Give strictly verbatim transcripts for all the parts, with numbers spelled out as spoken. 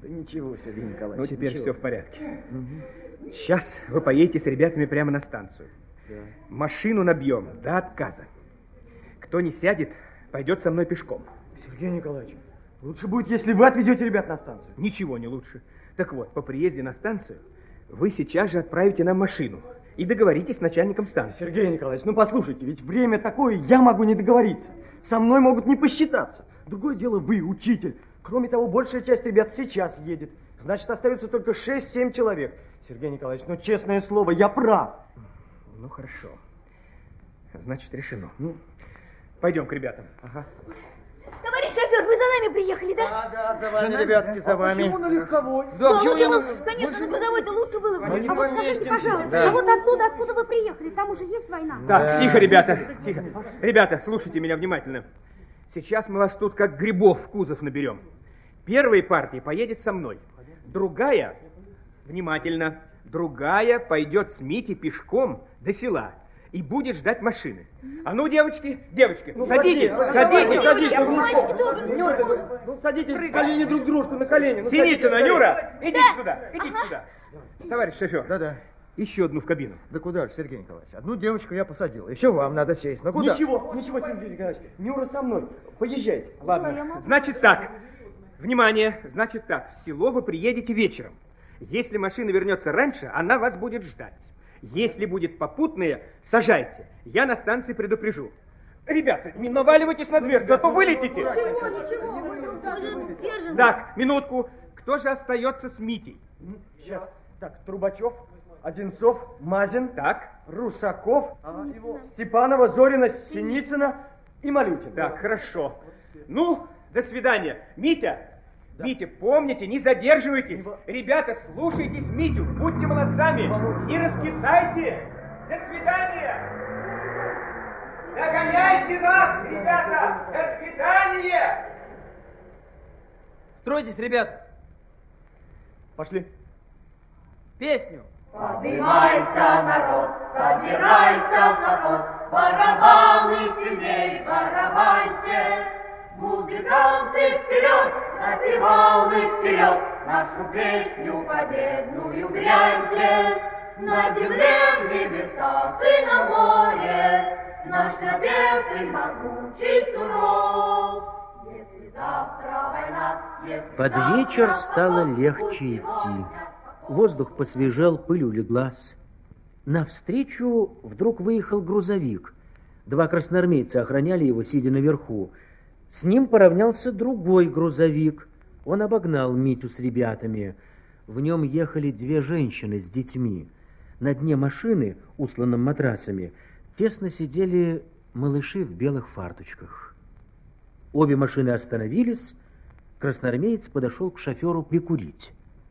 Да ничего, Сергей Николаевич. Ну, теперь ничего. все в порядке. Угу. Сейчас вы поедете с ребятами прямо на станцию. Да. Машину набьем до отказа. Кто не сядет, пойдет со мной пешком. Сергей Николаевич, лучше будет, если вы отвезете ребят на станцию. Ничего не лучше. Так вот, по приезде на станцию вы сейчас же отправите нам машину и договоритесь с начальником станции. Сергей Николаевич, ну послушайте, ведь время такое, я могу не договориться. Со мной могут не посчитаться. Другое дело вы, учитель. Кроме того, большая часть ребят сейчас едет. Значит, остается только шесть-семь человек. Сергей Николаевич, ну честное слово, я прав. Ну хорошо. Значит, решено. Ну, пойдем к ребятам. Ага. Товарищ шофер, вы за нами приехали, да? Да, да, за вами, ребятки, за вами. А почему на легковой? Да, да лучше, ну, конечно, на грузовой-то лучше было бы. А вот скажите, пожалуйста, да. а вот оттуда, откуда вы приехали, там уже есть война? Так, да. Тихо, ребята, тихо. Ребята, слушайте меня внимательно. Сейчас мы вас тут как грибов в кузов наберем. Первая партия поедет со мной. Другая, внимательно, другая пойдет с Митей пешком до села и будет ждать машины. А ну, девочки, девочки, ну, садитесь, садитесь, садитесь. Ну, садитесь, колени друг дружку на колени. Ну, Синицына, Нюра, идите да. сюда, идите ага. сюда. Товарищ шофер. Да-да. Еще одну в кабину. Да куда же, Сергей Николаевич? Одну девочку я посадил. Еще вам надо сесть. Ну куда? Ничего, ничего, Сергей Николаевич. Нюра со мной. Поезжайте. Ладно, значит так. Внимание, значит так. В село вы приедете вечером. Если машина вернется раньше, она вас будет ждать. Если будет попутная, сажайте. Я на станции предупрежу. Ребята, не наваливайтесь на дверь, а то вылетите. Ничего, ничего. Мы же держим. Так, минутку. Кто же остается с Митей? Сейчас. Так, Трубачев, Одинцов, Мазин, так. Русаков, ага, Степанова, Зорина, Синицына и Малютин. Так, хорошо. Ну, до свидания. Митя, да. Митя, помните, не задерживайтесь. Не... Ребята, слушайтесь Митю, будьте молодцами, не раскисайте. До свидания. Догоняйте нас, ребята. До свидания. Стройтесь, ребята. Пошли. Песню. Поднимайся, народ, собирайся, народ, барабаны сильней барабаньте. Музыканты вперед, запевалы вперед, нашу песню победную гряньте. На земле, в небесах и на море, наш напев и могучий суров. Если завтра война, если Под завтра вечер стало война, легче идти. Воздух посвежел, пыль улеглась. Навстречу вдруг выехал грузовик. Два красноармейца охраняли его, сидя наверху. С ним поравнялся другой грузовик. Он обогнал Митю с ребятами. В нем ехали две женщины с детьми. На дне машины, усланном матрасами, тесно сидели малыши в белых фарточках. Обе машины остановились. Красноармеец подошел к шоферу прикурить.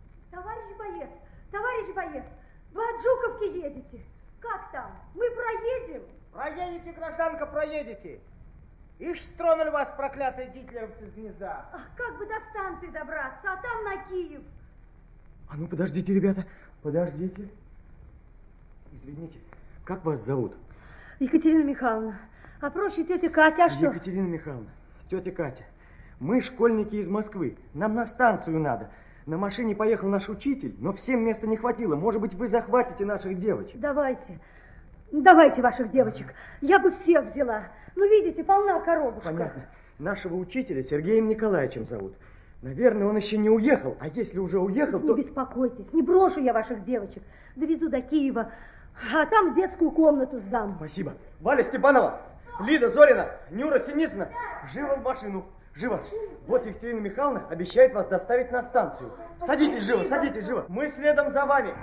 Товарищ боец, вы от Жуковки едете. Как там? Мы проедем? Проедете, гражданка, проедете. Ишь, стронули вас, проклятые гитлеровцы, с гнезда. Ах, как бы до станции добраться, а там на Киев. А ну, подождите, ребята, подождите. Извините, как вас зовут? Екатерина Михайловна. А проще тетя Катя, а что? Екатерина Михайловна, тетя Катя. Мы школьники из Москвы. Нам на станцию надо. На машине поехал наш учитель, но всем места не хватило. Может быть, вы захватите наших девочек? Давайте. Давайте ваших девочек. Я бы всех взяла. Ну, видите, полна коробушка. Понятно. Нашего учителя Сергеем Николаевичем зовут. Наверное, он еще не уехал. А если уже уехал, не то... Не беспокойтесь, не брошу я ваших девочек. Довезу до Киева, а там в детскую комнату сдам. Спасибо. Валя Степанова, Лида Зорина, Нюра Синицына. Живо в машину. Живо. Вот Екатерина Михайловна обещает вас доставить на станцию. Садитесь живо, садитесь живо. Мы следом за вами.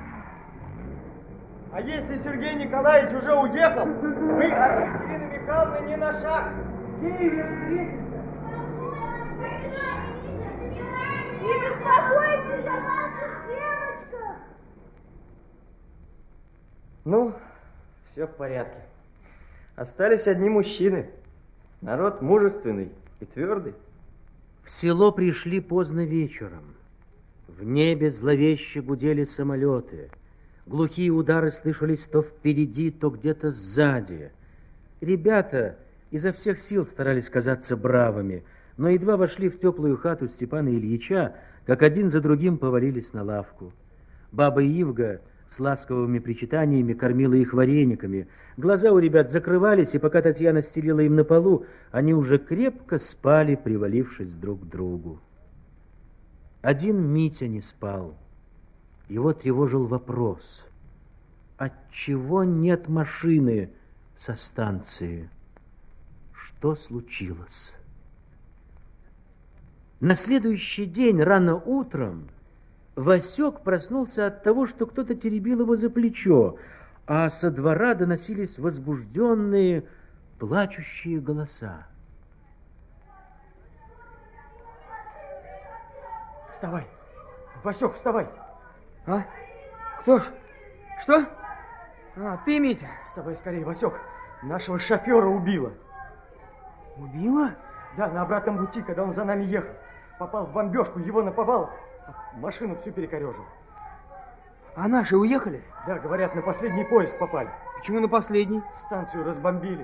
А если Сергей Николаевич уже уехал, мы от Екатерины Михайловны не на шаг. В Киеве встретимся. Не беспокойтесь о наших девочках. Ну, все в порядке. Остались одни мужчины. Народ мужественный и твердый. В село пришли поздно вечером. В небе зловеще гудели самолеты. Глухие удары слышались то впереди, то где-то сзади. Ребята изо всех сил старались казаться бравыми, но едва вошли в теплую хату Степана Ильича, как один за другим повалились на лавку. Баба Ивга с ласковыми причитаниями кормила их варениками. Глаза у ребят закрывались, и пока Татьяна стелила им на полу, они уже крепко спали, привалившись друг к другу. Один Митя не спал. Его тревожил вопрос: отчего нет машины со станции? Что случилось? На следующий день рано утром Васек проснулся от того, что кто-то теребил его за плечо, а со двора доносились возбужденные, плачущие голоса. Вставай, Васек, вставай. А? Кто ж? Что? А, ты, Митя. Вставай скорее, Васек. Нашего шофера убило. Убила? Да, на обратном пути, когда он за нами ехал. Попал в бомбежку, его наповал, а машину всю перекорежил. А наши уехали? Да, говорят, на последний поезд попали. Почему на последний? Станцию разбомбили.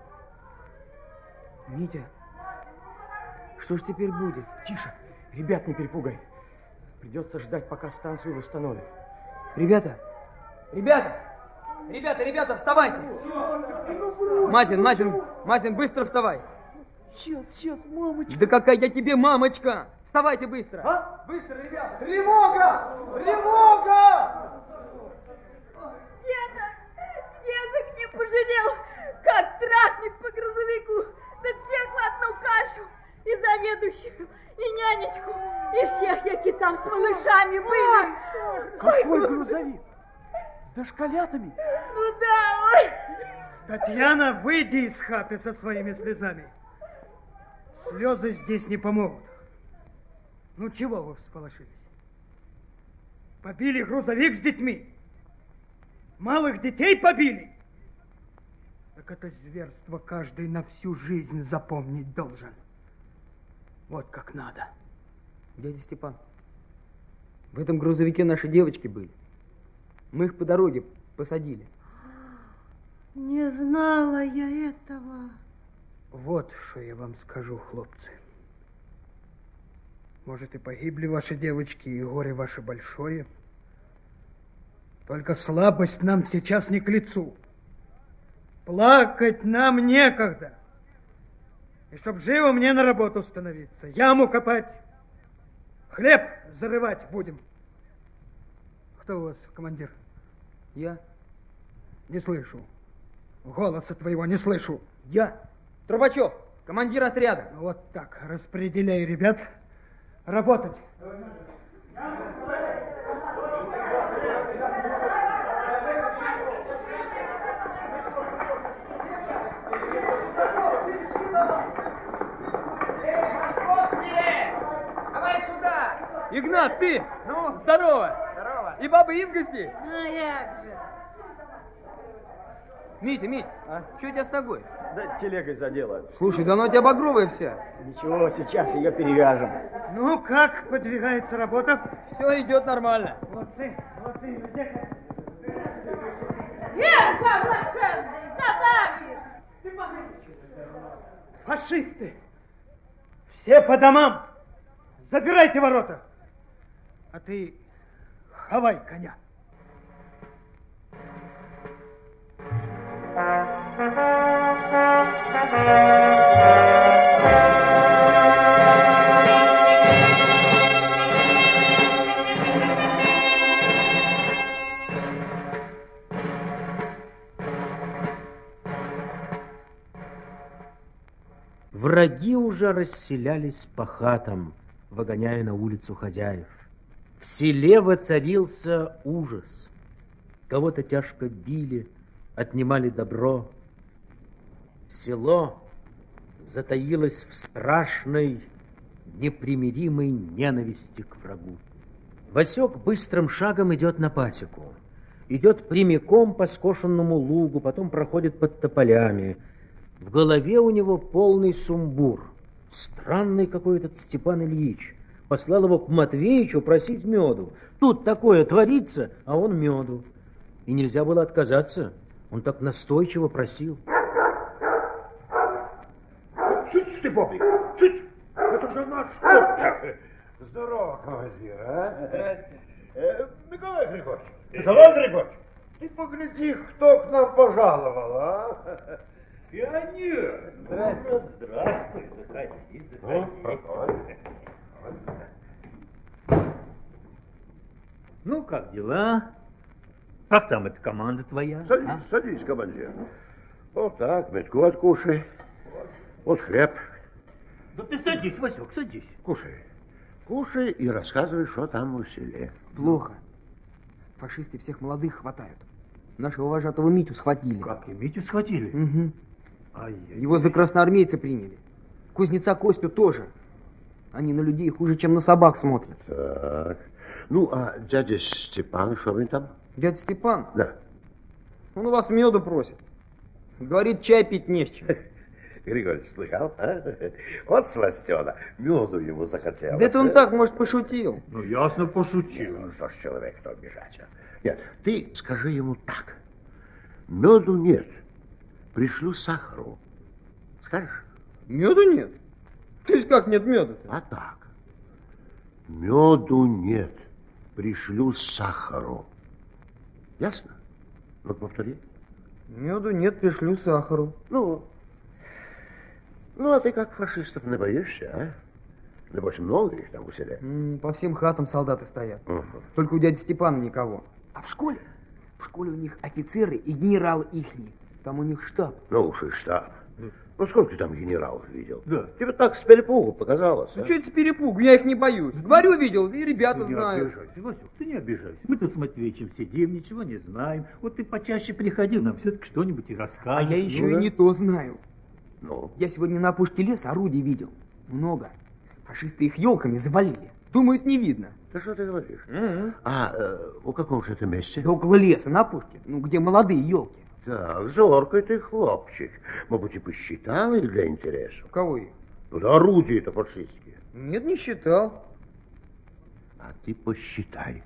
Митя, что ж теперь будет? Тише, ребят не перепугай. Придется ждать, пока станцию восстановят. Ребята, ребята, ребята, ребята, вставайте. Мазин, Мазин, Мазин, быстро вставай. Сейчас, сейчас, мамочка. Да какая я тебе мамочка! Вставайте быстро! А? Быстро, ребята! Тревога! Тревога! Деток, деток не пожалел, как траснет по грузовику, да всех в одну кашу, и заведующую, и нянечку, и всех, яки там с малышами были. Какой грузовик? С дошколятами? Ну да, ой. Татьяна, выйди из хаты со своими слезами. Слезы здесь не помогут. Ну чего вы всполошились? Побили грузовик с детьми? Малых детей побили? Так это зверство каждый на всю жизнь запомнить должен. Вот как надо. Дядя Степан, в этом грузовике наши девочки были. Мы их по дороге посадили. Не знала я этого. Вот что я вам скажу, хлопцы. Может, и погибли ваши девочки, и горе ваше большое. Только слабость нам сейчас не к лицу. Плакать нам некогда. И чтоб живо мне на работу становиться, яму копать, хлеб зарывать будем. Кто у вас командир? Я? Не слышу. Голоса твоего не слышу. Я? Трубачев, командир отряда. Ну, вот так, распределяй ребят работать. Давай сюда! Игнат, ты? Ну? Здорово! Здорово. И баба Ивга здесь? А як же? Митя, Мить, А? что у тебя с ногой? Да телегой задела. Слушай, да она у тебя багровая вся. Ничего, сейчас ее перевяжем. Ну, как подвигается работа? Все идет нормально. Молодцы, молодцы, Надежда. Верка блаженный, задавишь! Фашисты! Все по домам! Забирайте ворота! А ты хавай коня. Враги уже расселялись по хатам, выгоняя на улицу хозяев. В селе воцарился ужас. Кого-то тяжко били, отнимали добро. Село затаилось в страшной, непримиримой ненависти к врагу. Васек быстрым шагом идет на пасеку. Идет прямиком по скошенному лугу, потом проходит под тополями. В голове у него полный сумбур. Странный какой этот Степан Ильич. Послал его к Матвеичу просить меду. Тут такое творится, а он меду. И нельзя было отказаться. Он так настойчиво просил. Цыц ты, Бобрик, цыц! Это же наш хлопчик. Здорово, командир, а? Здрасте. Э, Николай Григорьевич, Николай Григорьевич, ты погляди, кто к нам пожаловал, а? Пионер! Здравствуй, здравствуй, заходи, заходи. Ну, как дела? Как там эта команда твоя? Садись, а? садись, командир. Вот так, метку откушай. Вот хлеб. Да ты садись, Васек, садись. Кушай. Кушай и рассказывай, что там в селе. Плохо. Фашисты всех молодых хватают. Нашего вожатого Митю схватили. Как, и Митю схватили? Угу. Ай-яй. Его за красноармейца приняли. Кузнеца Костю тоже. Они на людей хуже, чем на собак смотрят. Так. Ну, а дядя Степан, что вы там? Дядя Степан? Да. Он у вас меду просит. Говорит, чай пить не с чем. Григорий, слыхал? А? Вот сластена. Меду ему захотелось. Да это он так, может, пошутил. Ну, ясно, пошутил. Ну, что ж, человек, кто обижать? Нет, ты скажи ему так. Меду нет. Пришлю сахару. Скажешь? Меду нет? То есть как нет меда-то? А так. Меду нет. Пришлю сахару. Ясно? Ну, повтори. Меду нет, пришлю сахару. Ну, ну, а ты как фашистов не боишься, а? Небось, много их там у селе? М, По всем хатам солдаты стоят. Угу. Только у дяди Степана никого. А в школе? В школе у них офицеры и генералы ихние. Там у них штаб. Ну уж и штаб. Ну, сколько ты там генералов видел? Да. Тебе так с перепугу показалось, Ну, а? что это с перепугу? Я их не боюсь. Говорю, видел, и ребята Ты не знают. обижайся, Васек, ты не обижайся. Мы тут с Матвеичем сидим, ничего не знаем. Вот ты почаще приходи, нам все-таки что-нибудь и А расскажешь. я еще Ну, и да? не то знаю. Ну? Я сегодня на опушке леса орудий видел. Много. Фашисты их елками завалили. Думают, не видно. Да что ты говоришь? Угу. А э, в каком же это месте? Да около леса, на опушке, ну, где молодые елки. Так, зоркий ты хлопчик. Мабуть, и посчитал их для интереса? Кого их? Ну, да орудия-то фашистские. Нет, не считал. А ты посчитай.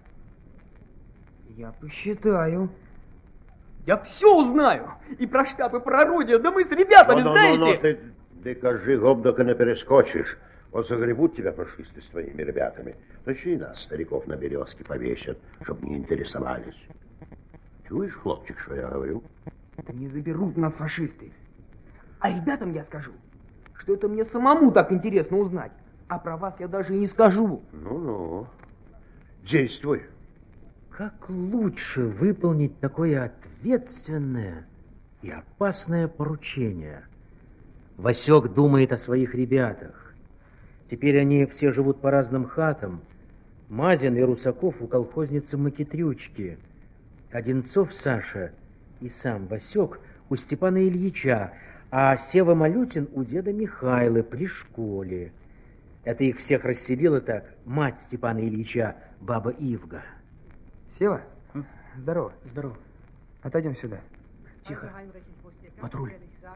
Я посчитаю. Я все узнаю. И про штаб, и про орудия. Да мы с ребятами, Ну, ну, знаете? ну, ну, ты, ты кажи, гобдока не перескочишь. Вот загребут тебя фашисты с твоими ребятами. То еще и нас, стариков, на березке повесят, чтобы не интересовались. Чуешь, хлопчик, что я говорю? Да не заберут нас фашисты. А ребятам я скажу, что это мне самому так интересно узнать. А про вас я даже и не скажу. Ну-ну, действуй. Как лучше выполнить такое ответственное и опасное поручение? Васек думает о своих ребятах. Теперь они все живут по разным хатам. Мазин и Русаков у колхозницы Макитрючки. Одинцов Саша и сам Васек у Степана Ильича, а Сева Малютин у деда Михайлы при школе. Это их всех расселила так мать Степана Ильича, баба Ивга. Сева, здорово. Здорово. Отойдем сюда. Тихо. Патруль.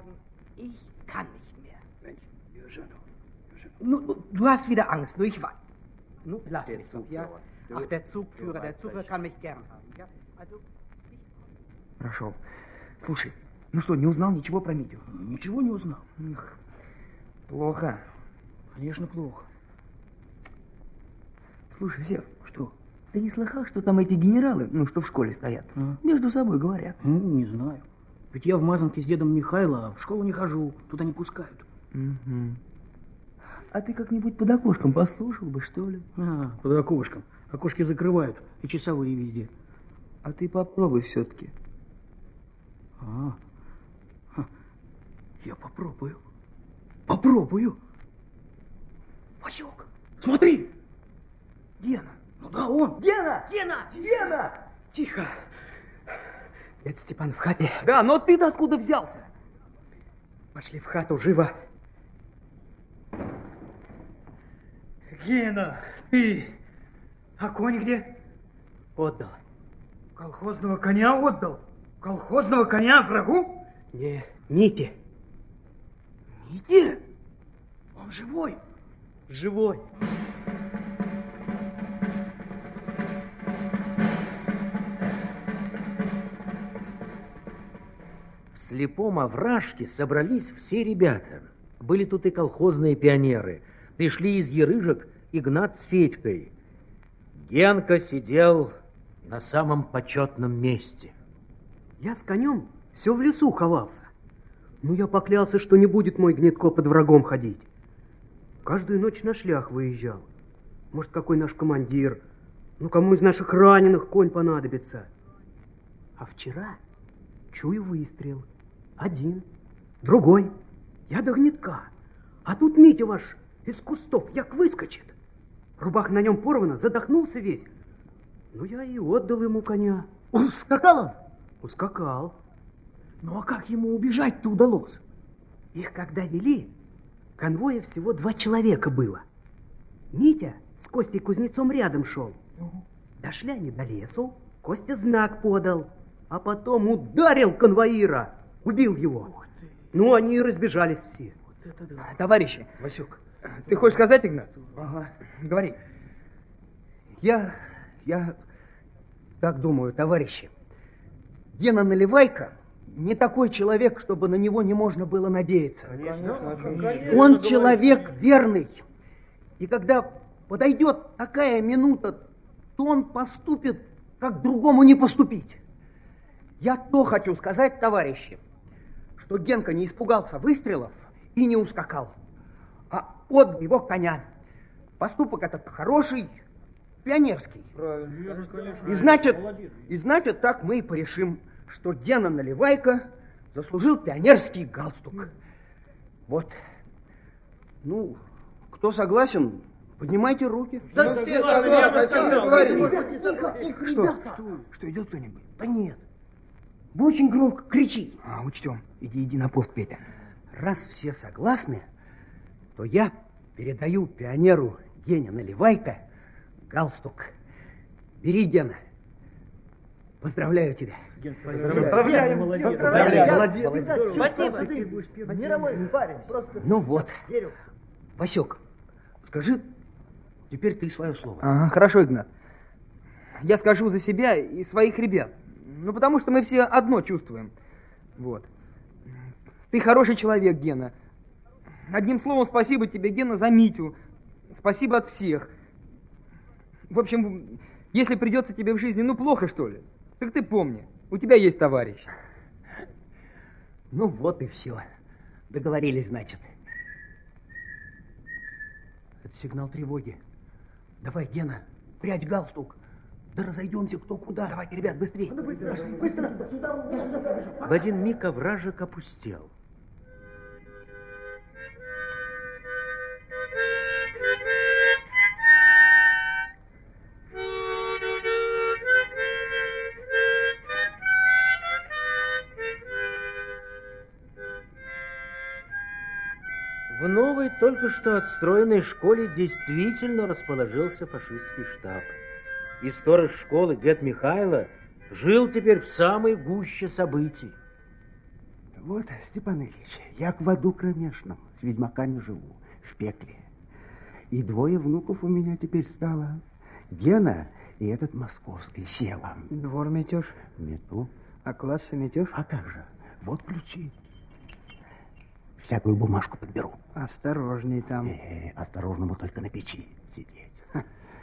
Nu, nu, du hast wieder Angst, nicht wahr? Nu, lass mich doch, ja? Ach, der Zugführer, der Zugführer kann mich gern haben, ja? Also... Прошел. Слушай, ну что, не узнал ничего про Митю? Ничего не узнал. Эх, плохо. Конечно, плохо. Слушай, Сев, что? Ты не слыхал, что там эти генералы, ну, что в школе стоят, а? Между собой говорят? Ну, не знаю. Ведь я в Мазанке с дедом Михайло, а в школу не хожу, туда не пускают. Угу. А ты как-нибудь под окошком послушал бы, что ли? А, под окошком. Окошки закрывают, и часовые везде. А ты попробуй все-таки. А, ха, я попробую. Попробую. Васек, смотри. Гена. Ну да, он. Гена! Гена! Гена! Тихо. Это Степан в хате. Да, но ты-то откуда взялся? Пошли в хату, живо. Гена, ты... А конь где? Отдал. Колхозного коня отдал? Колхозного коня врагу? Не, Мите. Мите? Он живой? Живой. В слепом овражке собрались все ребята. Были тут и колхозные пионеры. Пришли из Ярыжек Игнат с Федькой, Генка сидел на самом почетном месте. Я с конем все в лесу ховался. Ну, я поклялся, что не будет мой Гнетко под врагом ходить. Каждую ночь на шлях выезжал. Может, какой наш командир, ну, кому из наших раненых конь понадобится. А вчера чую выстрел. Один, другой. Я до Гнетка. А тут Митя ваш из кустов як выскочит. Рубаха на нем порвана, задохнулся весь. Ну, я и отдал ему коня. Ускакал он? Ускакал. Ну, а как ему убежать-то удалось? Их когда вели, конвоя всего два человека было. Митя с Костей Кузнецом рядом шел. Дошли они до лесу, Костя знак подал, а потом ударил конвоира, убил его. Ну, они и разбежались все. Вот это да. Товарищи, Васюк, ты хочешь сказать, Игнат? Ага. Говори. Я, я так думаю, товарищи. Гена Наливайко не такой человек, чтобы на него не можно было надеяться. Конечно, конечно. Он человек верный. И когда подойдет такая минута, то он поступит, как другому не поступить. Я то хочу сказать, товарищи, что Генка не испугался выстрелов и не ускакал, а отдал его коня. Поступок этот хороший, пионерский. И значит, и значит, так мы и порешим, что Гена Наливайко заслужил пионерский галстук. Вот. Ну, кто согласен, поднимайте руки. Да все согласны. Тихо, тихо, Что? ребята. Что? Что, идет кто-нибудь? Да нет. Вы очень громко кричите. А, учтем. Иди, иди на пост, Петя. Раз все согласны, то я передаю пионеру Гене Наливайко галстук. Бери, Гена. Поздравляю тебя. Поздравляю, молодец. Молодец. Спасибо. Мировой парень. Просто Ну вот. верю. Васек, скажи теперь ты свое слово. Ага, хорошо, Игнат. Я скажу за себя и своих ребят. Ну, потому что мы все одно чувствуем. Вот. Ты хороший человек, Гена. Одним словом, спасибо тебе, Гена, за Митю. Спасибо от всех. В общем, если придется тебе в жизни, ну, плохо, что ли, так ты помни, у тебя есть товарищ. Ну вот и все. Договорились, значит. Это сигнал тревоги. Давай, Гена, прячь галстук. Да разойдемся кто куда. Давайте, ребят, быстрее. В один миг овражек опустел. В новой, только что отстроенной школе действительно расположился фашистский штаб. И сторож школы, дед Михайло, жил теперь в самой гуще событий. Вот, Степан Ильич, я в аду кромешном, с ведьмаками живу, в пекле. И двое внуков у меня теперь стало. Гена и этот московский, Сева. Двор метешь? Мету. А классы метешь? А как же? Вот ключи. Всякую бумажку подберу. Осторожней там. Э-э, осторожному только на печи сидеть. Ха.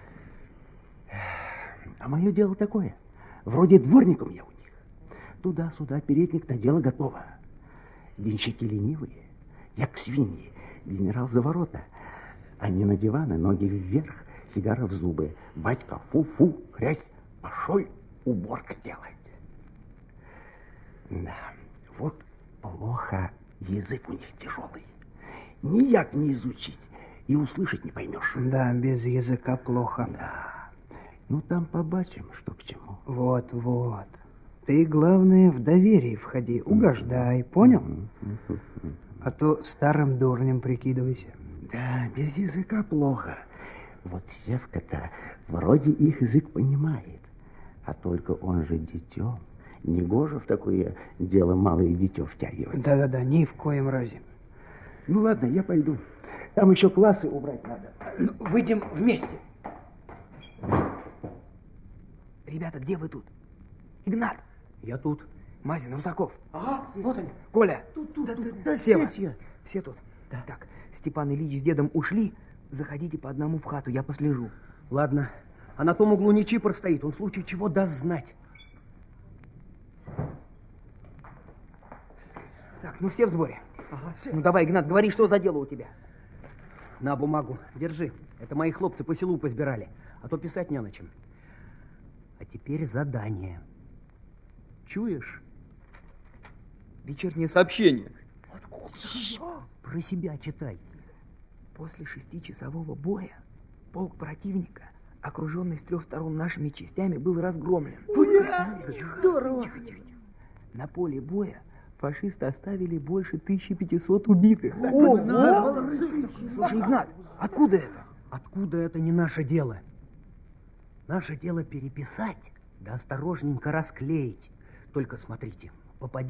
А мое дело такое. Вроде дворником я у них. Туда-сюда передник на дело готово. Денщики ленивые, як свиньи. Генерал за ворота. Они на диваны, ноги вверх, сигара в зубы. Батька, фу-фу, грязь, пошел уборка делать. Да, вот плохо язык у них тяжелый. Нияк не изучить и услышать не поймешь. Да, без языка плохо. Да. Ну, там побачим, что к чему. Вот, вот. Ты, главное, в доверие входи, угождай, понял? А то старым дурнем прикидывайся. Да, без языка плохо. Вот Севка-то вроде их язык понимает, а только он же дитё. Негоже в такое дело малое дитё втягивать. Да-да-да, ни в коем разе. Ну ладно, я пойду. Там еще классы убрать надо. Ну, выйдем вместе. Ребята, где вы тут? Игнат. Я тут. Мазин, Русаков. Ага, вот они. Коля. Тут, тут, да, да, Сева. здесь я. Все тут. Да. Так, Степан Ильич с дедом ушли, заходите по одному в хату, я послежу. Ладно. А на том углу не чипор стоит, он в случае чего даст знать. Так, ну все в сборе? Ага, все. Ну давай, Игнат, говори, что за дело у тебя? На бумагу, держи. Это мои хлопцы по селу позбирали, а то писать не на чем. А теперь задание. Чуешь? Вечернее сообщение. Про себя читай. После шестичасового боя полк противника, окруженный с трех сторон нашими частями, был разгромлен. Здорово! Тихо, тихо, тихо. На поле боя фашисты оставили больше тысячи пятисот убитых. О, Слушай, Игнат, откуда это? Откуда это не наше дело? Наше дело переписать, да осторожненько расклеить. Только смотрите, попадет